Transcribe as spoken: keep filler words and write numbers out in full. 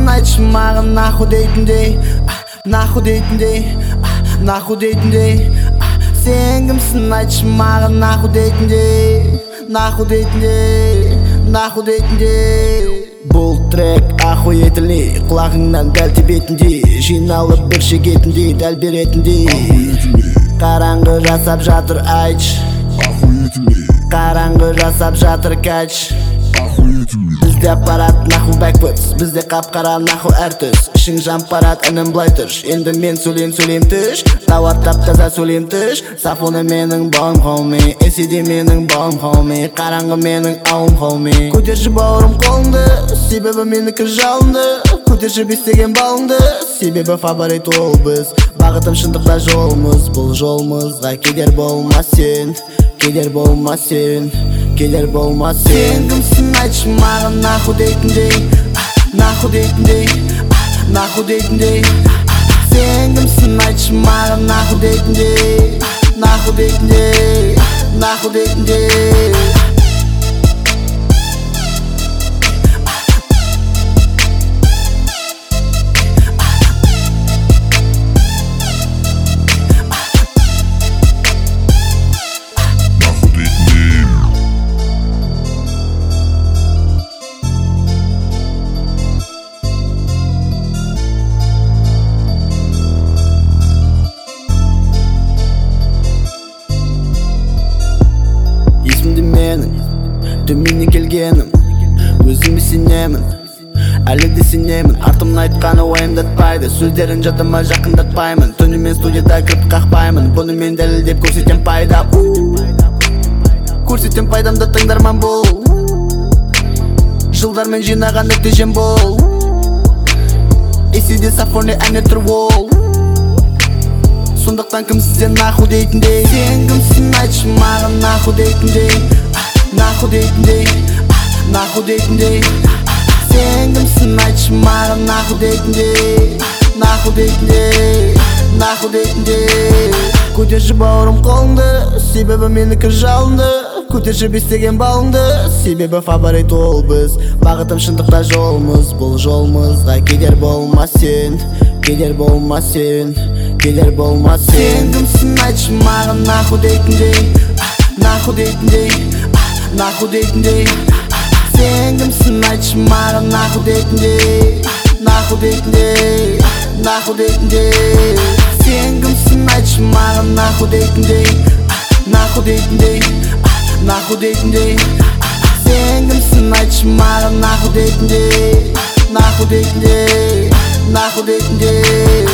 кімсің айтшы маған нахуй дейтіндей, нахуй дейтіндей, нахуй дейтіндей. Сен кімсің айтшы маған нахуй дейтіндей, нахуй дейтіндей, нахуй дейтіндей. Бұл трек ахуетілі, құлағыңнан дәл тебетіндей, жиналып бір шегетіндей, дәл беретіндей. Қараңғы жасап жатыр айтшы, қараңғы жасап жатыр кәч. Бізде аппарат наху backwards, бізде қап-қара наху әртіс. Ішің жампарат інім былай тұрш, енді мен сөйлем сөйлем түш. Тауаттап таза сөйлем түш. Сафоны менің балым хоми, эсиде менің балым хоми, қараңғы менің ауым хоми. Көтерші бауырым қолыңды, себебі менікі жалынды. Көтерші бестеген балыңды, себебі фаворит ол біз. Бағытым шындықта жолымыз, бұл жолымызға кедер болма сен, кедер болма сен, кедер болма сен. Сен кімсің айтшы маған нахуй дейтіндей, нахуй дейтіндей, нахуй дейтіндей. Сен кімсің айтшы маған нахуй дейтіндей, нахуй дейтіндей, нахуй дейтіндей. Есімді менің, төменнен келгенім, өзіме сенемін, әлі де сенемін. Артымын айтқаны уайымдатпайды, сөздерін жадыма жақындатпаймын. Түнімен студияда кіріп қақпаймын, бұны мен дәлелдеп көрсетем пайда. Көрсетем пайдамды тыңдарман бол, жылдармен жинаған нәтижем бол. Эсиде сафоны әне тұр ол, сондықтан кімсің сен нахуй дейтіндей. Сен кімсің айтшы маған нахуй дейтіндей, нахуй дейтіндей, нахуй дейтіндей. Сен кімсің айтшы маған нахуй дейтіндей, нахуй дейтіндей, нахуй дейтіндей. Көтерші бауырым қолыңды, себебі менікі жалынды. Көтерші бестеген балыңды, себебі фаворит ол біз. Бағытым шындықта жолымыз, бұл жолымызға кедер болма сен, кедер болма сен, кедер болма сен. Сен кімсің айтшы маған нахуй дейтіндей, нахуй дейтіндей, нахуй дейтіндей. Сен кімсің айтшы маған нахуй дейтіндей, нахуй дейтіндей, нахуй дейтіндей. Сен кімсің айтшы маған нахуй дейтіндей, нахуй дейтіндей, нахуй дейтіндей. Сен кімсің айтшы маған нахуй дейтіндей, нахуй дейтіндей, нахуй дейтіндей.